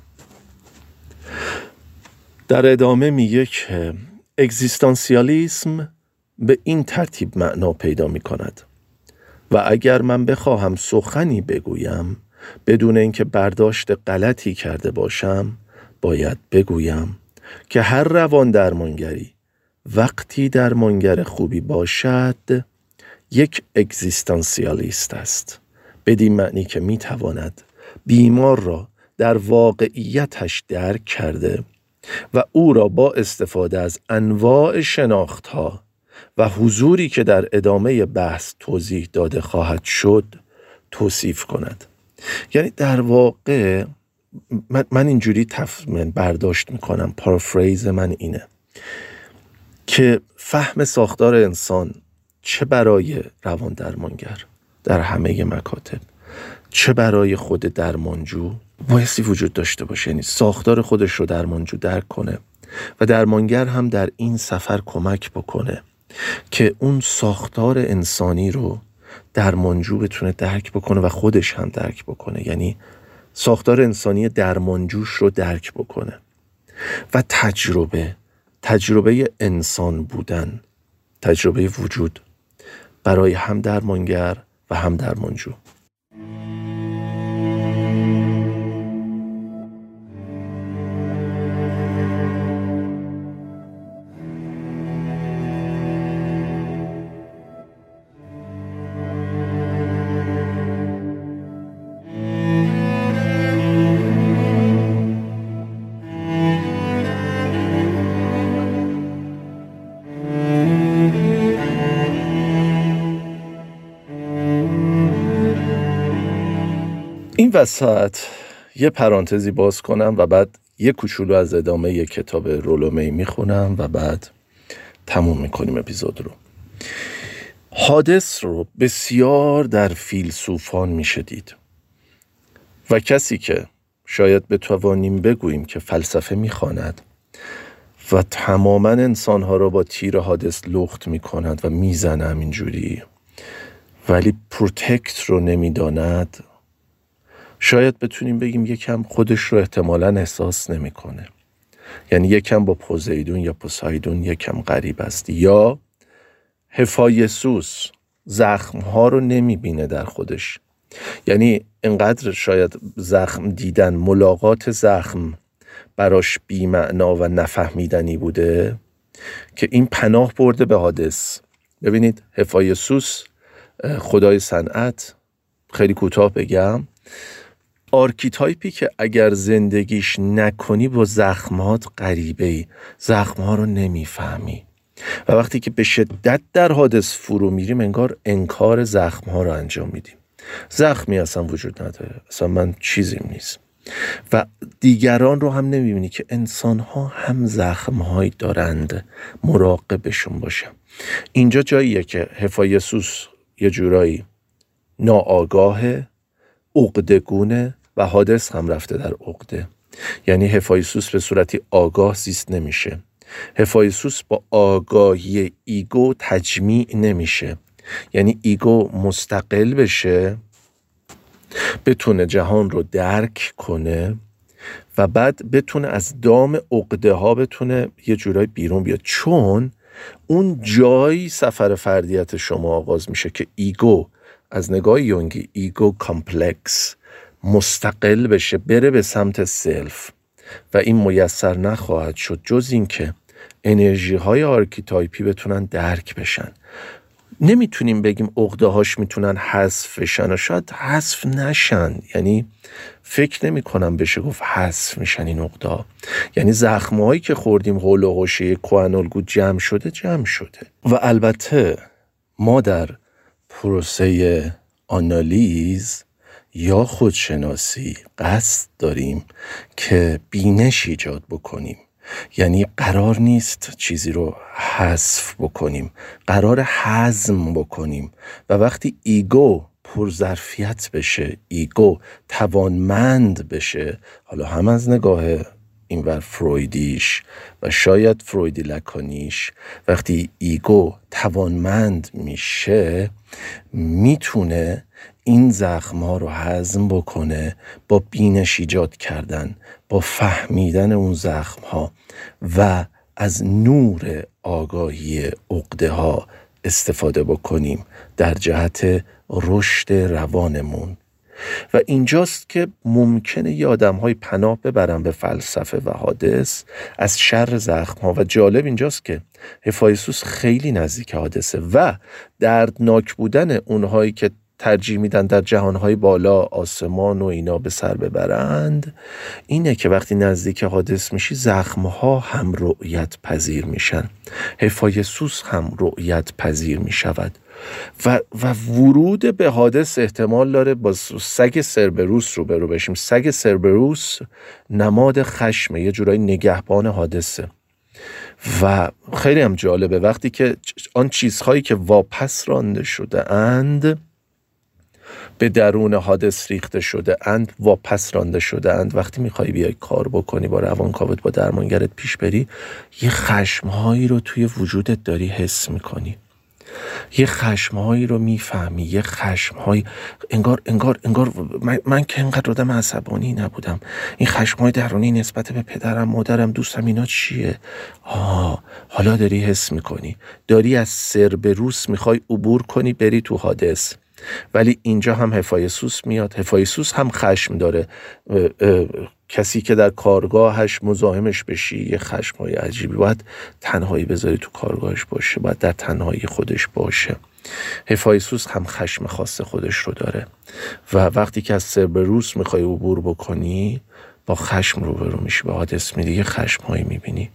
در ادامه میگه که اگزیستانسیالیسم به این ترتیب معنا پیدا میکند و اگر من بخواهم سخنی بگویم بدون اینکه برداشت غلطی کرده باشم، باید بگویم که هر روان درمانگری وقتی درمانگر خوبی باشد یک اگزیستانسیالیست است، بدین معنی که میتواند بیمار را در واقعیتش درک کرده و او را با استفاده از انواع شناختها و حضوری که در ادامه بحث توضیح داده خواهد شد توصیف کند. یعنی در واقع من, من اینجوری تفسیر برداشت میکنم، پارافریز من اینه که فهم ساختار انسان چه برای روان درمانگر در همه مکاتب، چه برای خود درمانجو بایستی وجود داشته باشه. یعنی ساختار خودش رو درمانجو درک کنه و درمانگر هم در این سفر کمک بکنه که اون ساختار انسانی رو درمانجو بتونه درک بکنه و خودش هم درک بکنه. یعنی ساختار انسانی درمانجوش رو درک بکنه و تجربه تجربه انسان بودن، تجربه وجود برای هم درمانگر و هم درمانجو. این وسط یه پرانتزی باز کنم و بعد یه کوچولو از ادامه یه کتاب رولو می میخونم و بعد تموم میکنیم اپیزود رو. حادث رو بسیار در فیلسوفان میشه دید و کسی که شاید بتوانیم بگوییم که فلسفه میخواند و تماما انسانها رو با تیر حادث لخت میکند و میزنه همینجوری ولی پروتکت رو نمیداند، شاید بتونیم بگیم یکم خودش رو احتمالاً احساس نمیکنه. یعنی یکم با پوزیدون یا پوسایدون یکم غریب است. یا هفایسوس زخمها رو نمیبینه در خودش. یعنی اینقدر شاید زخم دیدن، ملاقات زخم براش بی‌معنا و نفهمیدنی بوده که این پناه برده به حادث. ببینید هفایسوس خدای صنعت، خیلی کوتاه بگم، آرکیتایپی که اگر زندگیش نکنی با زخمات غریبه‌ای، زخمها رو نمیفهمی و وقتی که به شدت در حادث فرو میریم انگار انکار زخمها رو انجام میدیم. زخمی اصلا وجود نداره، اصلا من چیزیم نیست و دیگران رو هم نمیبینی که انسانها هم زخمهایی دارند، مراقبشون باشم. اینجا جاییه که هفایسوس یه جورایی ناآگاهه، عقده‌گونه و حادث هم رفته در عقده. یعنی هفایسوس به صورتی آگاه زیست نمیشه. هفایسوس با آگاهی ایگو تجمیع نمیشه. یعنی ایگو مستقل بشه، بتونه جهان رو درک کنه و بعد بتونه از دام عقده ها بتونه یه جورایی بیرون بیاد، چون اون جایی سفر فردیت شما آغاز میشه که ایگو از نگاه یونگی ایگو کامپلکس مستقل بشه، بره به سمت سلف و این میسر نخواهد شد جز این که انرژی های آرکیتایپی بتونن درک بشن. نمیتونیم بگیم عقده هاش میتونن حذف بشن و شاید حذف نشن، یعنی فکر نمی کنم بشه گفت حذف میشن این عقده ها. یعنی زخم هایی که خوردیم حول و حوشه کوهنالگو جمع شده جمع شده و البته ما در پروسه آنالیز یا خودشناسی قصد داریم که بینش ایجاد بکنیم. یعنی قرار نیست چیزی رو حذف بکنیم، قرار هضم بکنیم و وقتی ایگو پرظرفیت بشه، ایگو توانمند بشه، حالا هم از نگاه اینور فرویدیش و شاید فرویدی لکانیش، وقتی ایگو توانمند میشه میتونه این زخم‌ها رو هضم بکنه با بینش ایجاد کردن، با فهمیدن اون زخم‌ها و از نور آگاهی عقده‌ها استفاده بکنیم در جهت رشد روانمون. و اینجاست که ممکنه یه آدم‌های پناه ببرن به فلسفه و حادث از شر زخم‌ها و جالب اینجاست که هفایسوس خیلی نزدیک حادثه و دردناک بودن اونهایی که ترجیح میدن در جهانهای بالا آسمان و اینا به سر ببرند اینه که وقتی نزدیک حادث میشی زخمها هم رؤیت پذیر میشن، هفایسوس هم رؤیت پذیر میشود و, و ورود به حادث احتمال داره با سگ سربروس رو برو بشیم. سگ سربروس نماد خشمه، یه جورایی نگهبان حادثه و خیلی هم جالبه وقتی که آن چیزهایی که واپس رانده شده اند به درون حادث ریخته شده اند، واپس رانده شده اند، وقتی میخوای بیای کار بکنی با روانکاوت با درمانگرت پیش بری یه خشمهایی رو توی وجودت داری حس میکنی، یه خشمهایی رو میفهمی، یه خشمهایی انگار انگار انگار من, من که انقدر آدم عصبانی نبودم، این خشمهای درونی نسبت به پدرم مادرم دوستم اینا چیه؟ آه حالا داری حس میکنی، داری از سربروس میخوای عبور کنی بری تو حادث. ولی اینجا هم هفایسوس میاد، هفایسوس هم خشم داره. اه اه کسی که در کارگاهش مزاحمش بشی یه خشمهای عجیبی، باید تنهایی بذاری تو کارگاهش باشه، باید در تنهایی خودش باشه. هفایسوس هم خشم خاص خودش رو داره و وقتی که از سربروس میخوای عبور بکنی با خشم روبرو میشی، با حادث میری یه خشمهایی میبینی.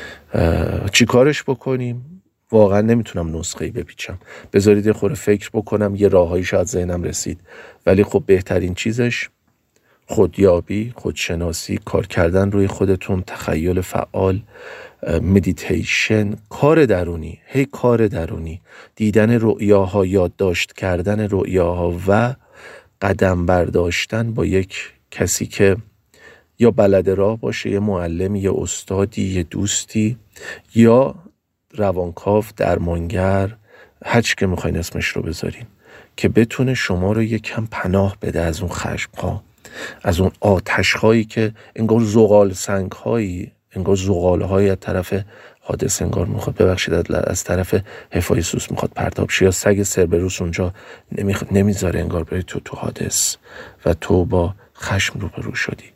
چی کارش بکنیم؟ واقعا نمیتونم نسخه‌ای بپیچم، بذارید یه خورده فکر بکنم، یه راههایی شاید ذهنم رسید، ولی خب بهترین چیزش خودیابی، خودشناسی، کار کردن روی خودتون، تخیل فعال، مدیتیشن، کار درونی، هی کار درونی، دیدن رؤیاها، یادداشت کردن رؤیاها و قدم برداشتن با یک کسی که یا بلد راه باشه، یه معلمی، یه استادی، یه دوستی، یا روانکاو، درمانگر، هرچی که میخواین اسمش رو بذارین، که بتونه شما رو یکم پناه بده از اون خشم‌ها، از اون آتش‌هایی که انگار زغال سنگ‌هایی، انگار زغال‌هایی از طرف حادث انگار میخواد، ببخشید، از طرف هفایسوس میخواد پرتاب شه، یا سگ سربروس اونجا نمیذاره انگار بری تو تو حادث و تو با خشم روبرو شدی.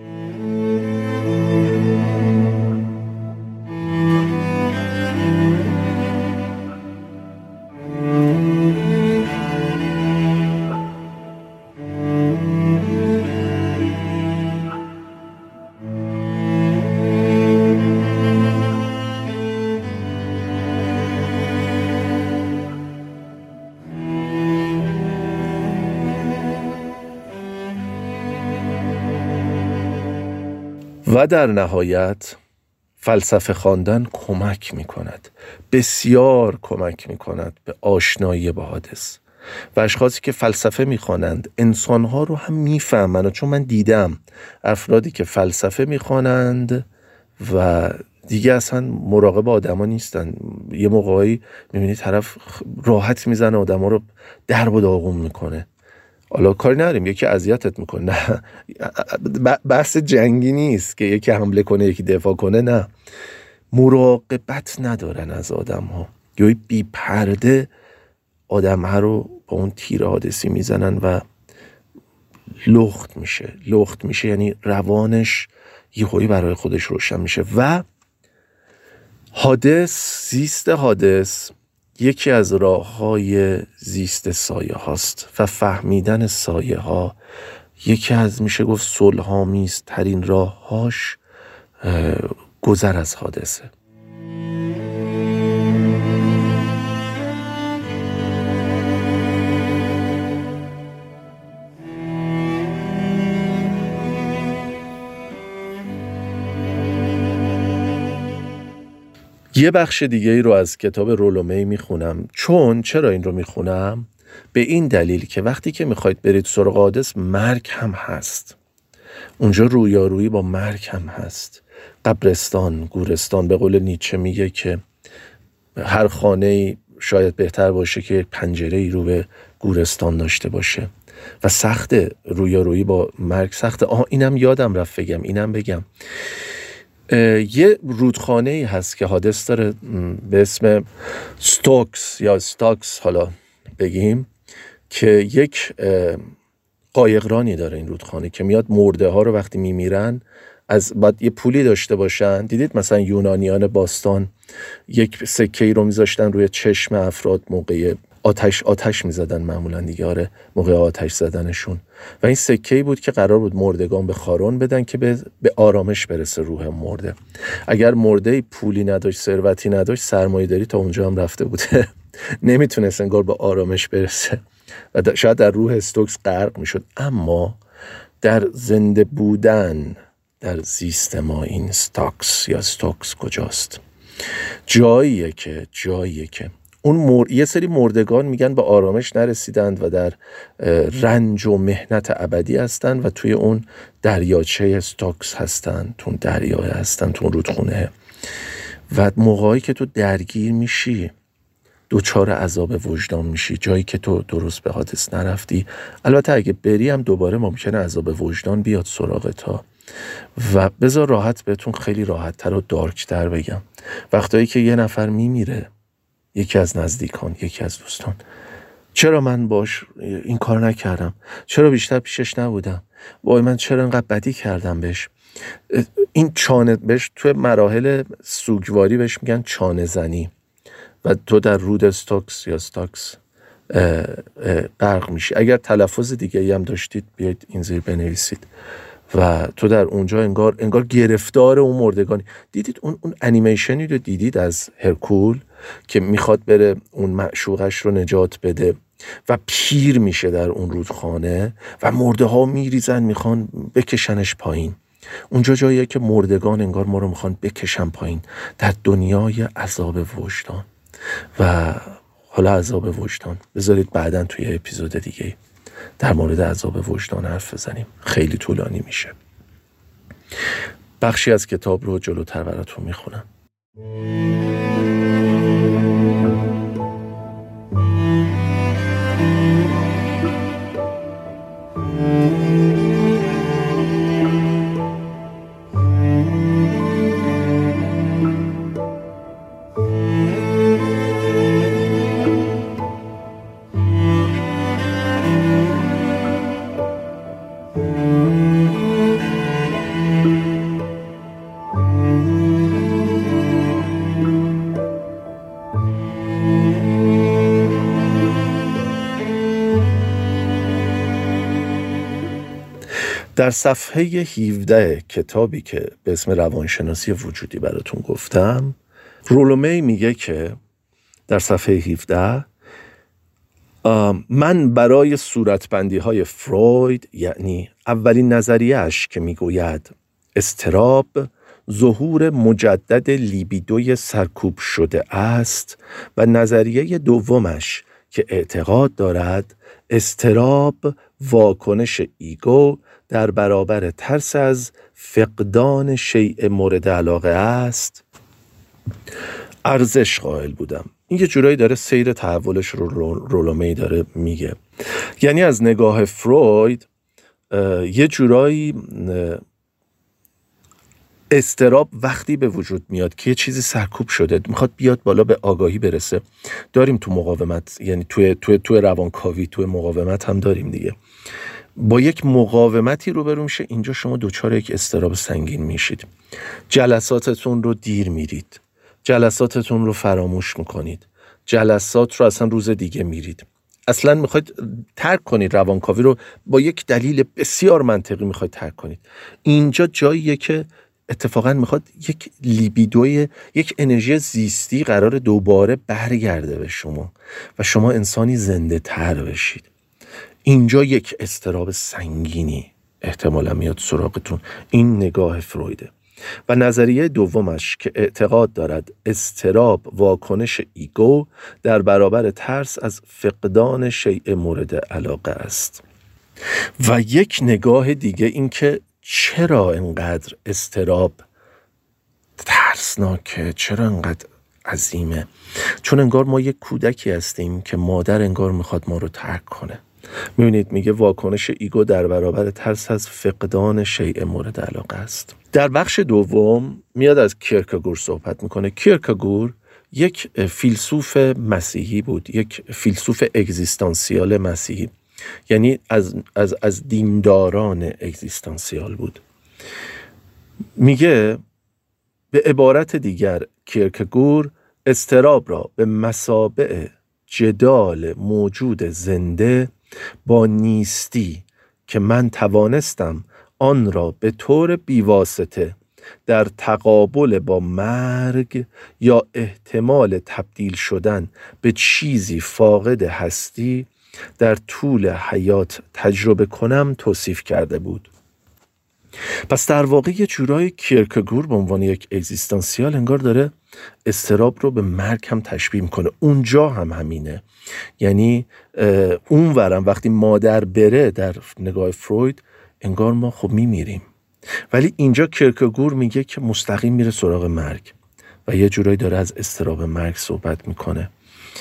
و در نهایت فلسفه خواندن کمک می کند، بسیار کمک می کند به آشنایی با حادث. و اشخاصی که فلسفه می خوانند انسانها رو هم می فهمند، چون من دیدم افرادی که فلسفه می خوانند و دیگه اصلا مراقب آدما نیستن. یه موقعی می بینی طرف راحت می زنه آدما رو درب و داغون می کنه. حالا کاری نداریم یکی اذیتت میکنه، نه، بحث جنگی نیست که یکی حمله کنه یکی دفاع کنه، نه، مراقبت ندارن از آدم ها، یا بی پرده آدم ها رو با اون تیر حادثی میزنن و لخت میشه لخت میشه یعنی روانش یهویی برای خودش روشن میشه. و حادث، زیست حادث یکی از راه‌های زیست سایه هاست و فهمیدن سایه ها یکی از میشه گفت صلح‌آمیز ترین راه‌هاش گذر از حادثه. یه بخش دیگه ای رو از کتاب رولومی میخونم. چون چرا این رو میخونم؟ به این دلیل که وقتی که میخواید برید سراغ حادث، مرگ هم هست اونجا، رویارویی با مرگ هم هست، قبرستان، گورستان. به قول نیچه میگه که هر خانه‌ای شاید بهتر باشه که پنجره ای رو به گورستان داشته باشه و سخت رویارویی با مرگ سخته. آها اینم یادم رفت بگم اینم بگم یه رودخانه ای هست که حادث داره به اسم ستوکس یا ستاکس حالا بگیم، که یک قایقرانی داره این رودخانه که میاد مرده ها رو وقتی میمیرن از بعد یه پولی داشته باشن. دیدید مثلا یونانیان باستان یک سکه‌ای رو میذاشتن روی چشم افراد موقع آتش آتش میزدن معمولا دیگه، آره، موقع آتش زدنشون. و این سکه‌ای بود که قرار بود مردگان به خارون بدن که به, به آرامش برسه روح مرده. اگر مرده پولی نداشت، ثروتی نداشت، سرمایه‌داری تا اونجا هم رفته بوده نمیتونست انگار به آرامش برسه و شاید در روح استوکس غرق میشد. اما در زنده بودن در زیست ما این ستاکس یا ستوکس کجاست؟ جاییه که جاییه که اون مر... یه سری مردگان میگن به آرامش نرسیدند و در رنج و مهنت ابدی هستن و توی اون دریاچه ستوکس هستن، تو اون دریای هستن، تو اون رودخونه. و موقعی که تو درگیر میشی دوچار عذاب وجدان میشی، جایی که تو درست به حادث نرفتی. البته اگه بری هم دوباره ممکنه عذاب وجدان بیاد سراغت ها. و بذار راحت بهتون خیلی راحت تر و دارک تر بگم، وقتایی که یه نفر میمیره، یکی از نزدیکان، یکی از دوستان، چرا من باش این کار نکردم؟ چرا بیشتر پیشش نبودم؟ وای من چرا انقدر بدی کردم بهش؟ این چانه بهش توی مراحل سوگواری بهش میگن چانه زنی و تو در رود استوکس یا ستاکس غرق میشی. اگر تلفظ دیگه ای هم داشتید بیاید این زیر بنویسید. و تو در اونجا انگار انگار گرفتار اون مردگانی. دیدید اون اون انیمیشنی رو دیدید از هرکول که میخواد بره اون معشوقش رو نجات بده، و پیر میشه در اون رودخانه و مرده ها میریزن میخوان بکشنش پایین. اونجا جاییه که مردگان انگار ما رو میخوان بکشن پایین در دنیای عذاب وجدان. و حالا عذاب وجدان بذارید بعداً توی اپیزود دیگه در مورد عذاب وجدان حرف بزنیم، خیلی طولانی میشه. بخشی از کتاب رو جلوتر براتون میخونم. در صفحه هفده کتابی که به اسم روانشناسی وجودی براتون گفتم، رولو می میگه که در صفحه هفده من برای صورتبندی های فروید، یعنی اولین نظریه‌اش که میگوید اضطراب ظهور مجدد لیبیدوی سرکوب شده است و نظریه دومش که اعتقاد دارد اضطراب واکنش ایگو در برابر ترس از فقدان شیء مورد علاقه است، ارزش قائل بودم. این یه جورایی داره سیر تحولش رو رولو می داره میگه. یعنی از نگاه فروید یه جورایی اضطراب وقتی به وجود میاد که یه چیزی سرکوب شده میخواد بیاد بالا، به آگاهی برسه. داریم تو مقاومت، یعنی توی توی توی روانکاوی، توی مقاومت هم داریم دیگه. با یک مقاومتی روبرو میشه، اینجا شما دوچار یک اضطراب سنگین میشید. جلساتتون رو دیر میرید، جلساتتون رو فراموش میکنید، جلسات رو اصلا روز دیگه میرید، اصلا میخواید ترک کنید روانکاوی رو، با یک دلیل بسیار منطقی میخواید ترک کنید. اینجا جاییه که اتفاقا میخواد یک لیبیدوی، یک انرژی زیستی قرار دوباره برگرده به شما و شما انسانی زنده تر بشید. اینجا یک اضطراب سنگینی احتمالا میاد سراغتون. این نگاه فرویده. و نظریه دومش که اعتقاد دارد اضطراب واکنش ایگو در برابر ترس از فقدان شیء مورد علاقه است. و یک نگاه دیگه این که چرا انقدر اضطراب ترسناکه، چرا انقدر عظیمه؟ چون انگار ما یک کودکی هستیم که مادر انگار میخواد ما رو ترک کنه. میبینید میگه واکنش ایگو در برابر ترس از فقدان شیء مورد علاقه است. در بخش دوم میاد از کیرکگور صحبت میکنه. کیرکگور یک فیلسوف مسیحی بود، یک فیلسوف اگزیستانسیال مسیحی، یعنی از, از, از دینداران اگزیستانسیال بود. میگه به عبارت دیگر کیرکگور اضطراب را به مثابه جدال موجود زنده با نیستی که من توانستم آن را به طور بیواسطه در تقابل با مرگ یا احتمال تبدیل شدن به چیزی فاقد هستی در طول حیات تجربه کنم توصیف کرده بود. پس در واقع یه جورای کیرکگور به عنوان یک اگزیستانسیال انگار داره اضطراب رو به مرگ هم تشبیه میکنه. اونجا هم همینه، یعنی اون ورم وقتی مادر بره در نگاه فروید انگار ما خب میمیریم، ولی اینجا کیرکگور میگه که مستقیم میره سراغ مرگ و یه جورایی داره از اضطراب مرگ صحبت میکنه.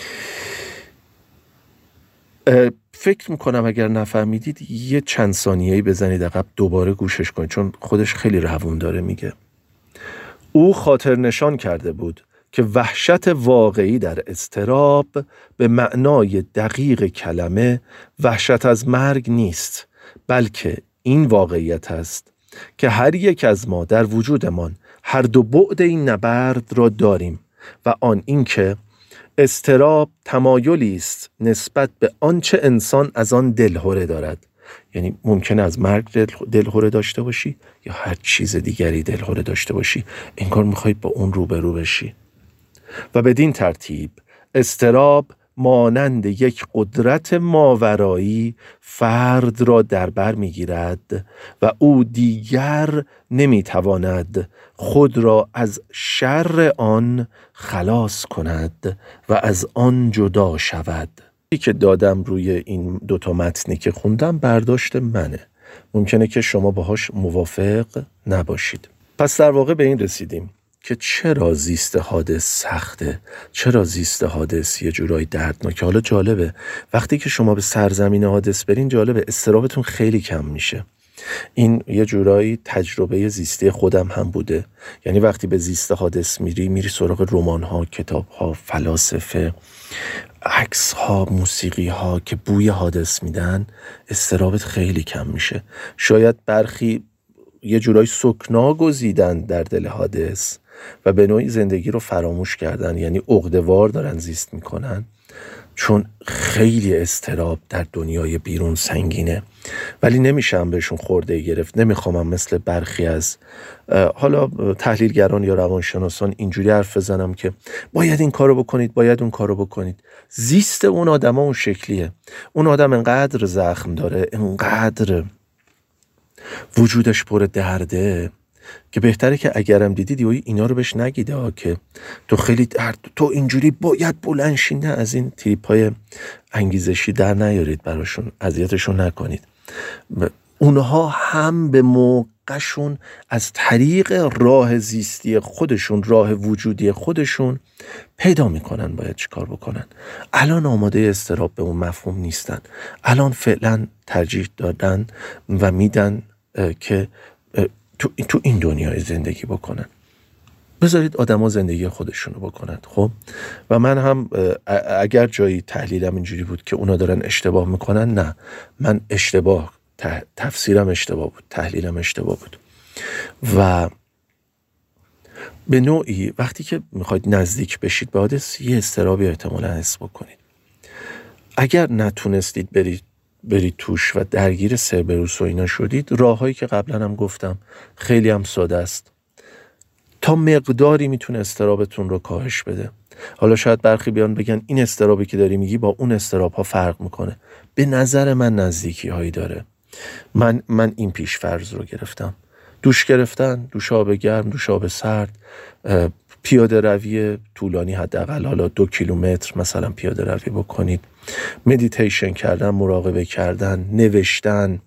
فکر میکنم اگر نفهمیدید یه چند ثانیه‌ای بزنید عقب، دوباره گوشش کنید، چون خودش خیلی روون داره میگه. او خاطر نشان کرده بود که وحشت واقعی در اضطراب به معنای دقیق کلمه وحشت از مرگ نیست، بلکه این واقعیت است که هر یک از ما در وجودمان هر دو بعد این نبرد را داریم و آن این که اضطراب تمایلی است نسبت به آنچه انسان از آن دلهره دارد. یعنی ممکنه از مرگ دل دلهره داشته باشی یا هر چیز دیگری دلهره داشته باشی، انگار میخوای با اون روبرو بشی. و بدین ترتیب اضطراب مانند یک قدرت ماورایی فرد را در بر میگیرد و او دیگر نمیتواند خود را از شر آن خلاص کند و از آن جدا شود. چیزی که دادم روی این دوتا متنی که خوندم برداشت منه، ممکنه که شما باهاش موافق نباشید. پس در واقع به این رسیدیم که چرا زیست حادث سخته، چرا زیست حادث یه جورایی دردناکه. حالا جالبه وقتی که شما به سرزمین حادث برین، جالبه اضطرابتون خیلی کم میشه. این یه جورایی تجربه زیستی خودم هم بوده. یعنی وقتی به زیست حادث میری میری سراغ رمان ها، کتاب ها، فلاسفه، عکس ها، موسیقی ها که بوی حادث میدن، اضطرابت خیلی کم میشه. شاید برخی یه جورایی سکنا گزیدن در دل حادث و به نوعی زندگی رو فراموش کردن، یعنی عقده‌وار دارن زیست میکنن، چون خیلی اضطراب در دنیای بیرون سنگینه. ولی نمیشم بهشون خورده گرفت. نمیخوام مثل برخی از حالا تحلیلگران یا روانشناسان اینجوری حرف بزنم که باید این کارو بکنید، باید اون کارو بکنید. زیست اون آدم ها اون شکلیه. اون آدم انقدر زخم داره، انقدر وجودش پر درده که بهتره که اگرم دیدید یا اینا رو بهش نگیده ها که تو خیلی درد، تو اینجوری باید بلند شی. نه، از این تریپای انگیزشی در نیارید براشون، اذیتشون نکنید. اونها هم به موقعشون از طریق راه زیستی خودشون، راه وجودی خودشون پیدا میکنن باید چی کار بکنن. الان آماده اضطراب به اون مفهوم نیستن. الان فعلا ترجیح دادن و میدن که تو, تو این دنیای زندگی بکنن. بذارید آدم ها زندگی خودشونو بکنن. خب و من هم اگر جایی تحلیلم اینجوری بود که اونا دارن اشتباه میکنن، نه، من اشتباه تفسیرم اشتباه بود، تحلیلم اشتباه بود. و به نوعی وقتی که میخواید نزدیک بشید به حادث، یه اضطرابی احتمالاً حس بکنید. اگر نتونستید برید برید توش و درگیر سربروس و اینا شدید، راههایی که قبلا هم گفتم خیلی هم ساده است، تا مقداری میتونه اضطرابتون رو کاهش بده. حالا شاید برخی بیان بگن این اضطرابی که داری میگی با اون اضطراب ها فرق میکنه. به نظر من نزدیکی هایی داره. من من این پیش فرض رو گرفتم. دوش گرفتن، دوش آب گرم، دوش آب سرد، پیاده روی طولانی، حداقل حالا دو کیلومتر مثلا پیاده روی بکنید، مدیتیشن کردن، مراقبه کردن، نوشتن،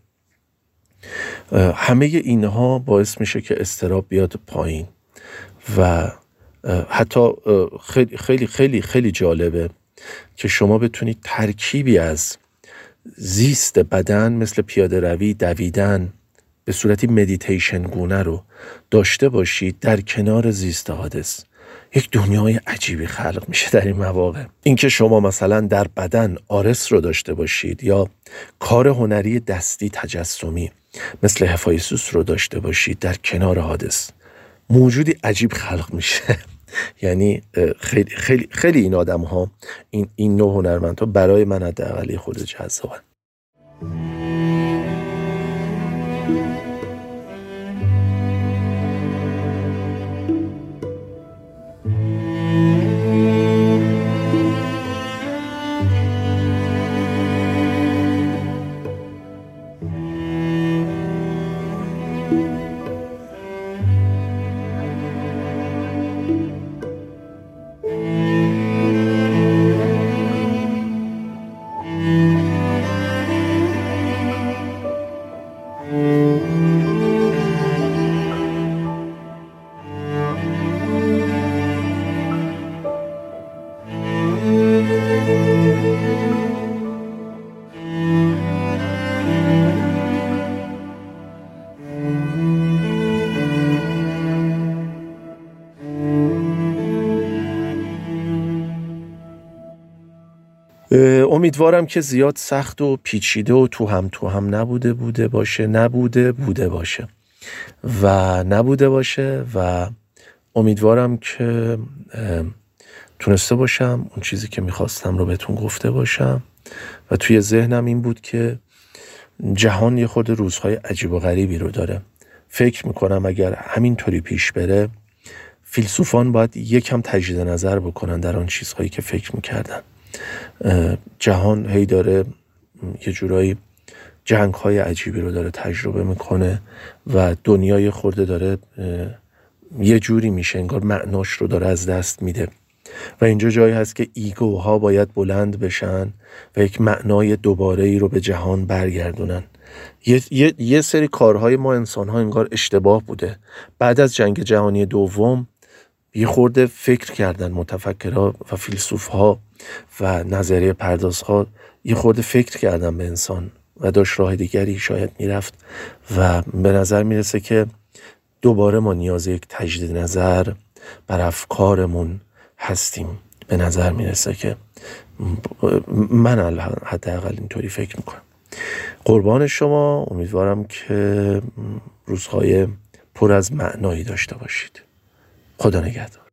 همه اینها باعث میشه که اضطراب بیاد پایین. و حتی خیلی خیلی خیلی خیلی جالبه که شما بتونید ترکیبی از زیست بدن مثل پیاده روی، دویدن به صورتی مدیتیشن گونه رو داشته باشید در کنار زیست حادث. یک دنیای عجیبی خلق میشه در این مواقع. اینکه شما مثلا در بدن آرس رو داشته باشید یا کار هنری دستی تجسمی مثل هفایسوس رو داشته باشید در کنار حادث، موجودی عجیب خلق میشه. یعنی خیلی خیلی خیلی این آدم ها، این این نوع هنرمندها برای من حداقل خود جذابن. امیدوارم که زیاد سخت و پیچیده و تو هم تو هم نبوده بوده باشه نبوده بوده باشه و نبوده باشه و امیدوارم که تونسته باشم اون چیزی که میخواستم رو بهتون گفته باشم. و توی ذهنم این بود که جهان یه خورده روزهای عجیب و غریبی رو داره. فکر میکنم اگر همینطوری پیش بره، فیلسوفان باید یکم تجدید نظر بکنن در آن چیزهایی که فکر میکردن. جهان هی داره یه جورایی جنگ های عجیبی رو داره تجربه میکنه و دنیای خورده داره یه جوری میشه انگار معناش رو داره از دست میده و اینجا جایی هست که ایگوها باید بلند بشن و یک معنای دوباره ای رو به جهان برگردونن. یه, یه،, یه سری کارهای ما انسان ها انگار اشتباه بوده. بعد از جنگ جهانی دوم یه خورده فکر کردن متفکرها و فیلسوفها و نظریه پردازها، یه خورده فکر کردن به انسان و داشت راه دیگری شاید میرفت و به نظر میرسه که دوباره ما نیاز یک تجدید نظر بر افکارمون هستیم. به نظر میرسه که من حداقل اینطوری فکر میکنم. قربان شما، امیدوارم که روزهای پر از معنایی داشته باشید. خدا نگهدار.